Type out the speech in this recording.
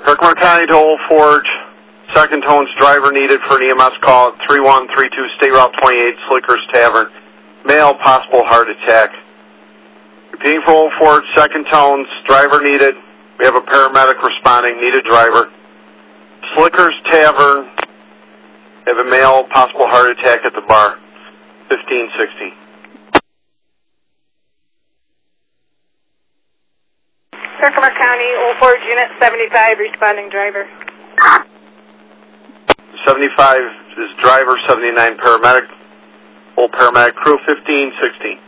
Herkimer County to Old Forge. Second Tones driver needed for an EMS call at 3132 State Route 28, Slickers Tavern. Male, possible heart attack. Repeating for Old Forge, Second Tones, driver needed. We have a paramedic responding, needed driver. Slickers Tavern, we have a male, possible heart attack at the bar. 1560. Herkimer County, Old Forge Unit 75, responding driver. 75 is driver, 79 paramedic. Old paramedic crew, 1560.